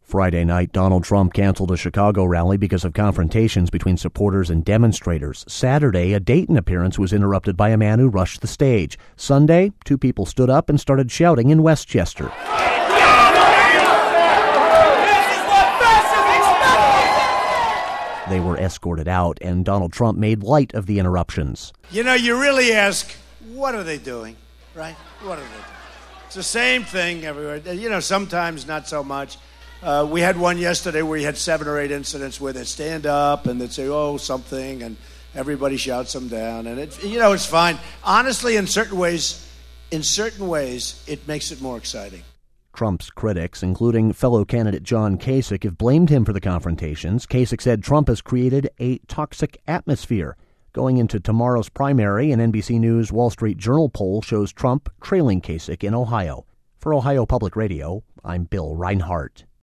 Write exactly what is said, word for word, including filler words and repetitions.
Friday night, Donald Trump canceled a Chicago rally because of confrontations between supporters and demonstrators. Saturday, a Dayton appearance was interrupted by a man who rushed the stage. Sunday, two people stood up and started shouting in Westchester. They were escorted out, and Donald Trump made light of the interruptions. You know, you really ask, what are they doing, right? What are they doing? It's the same thing everywhere. You know, sometimes not so much. Uh, we had one yesterday where you had seven or eight incidents where they'd stand up and they'd say, oh, something, and everybody shouts them down. And, it, you know, it's fine. Honestly, in certain ways, in certain ways, it makes it more exciting. Trump's critics, including fellow candidate John Kasich, have blamed him for the confrontations. Kasich said Trump has created a toxic atmosphere. Going into tomorrow's primary, an N B C News Wall Street Journal poll shows Trump trailing Kasich in Ohio. For Ohio Public Radio, I'm Bill Reinhart.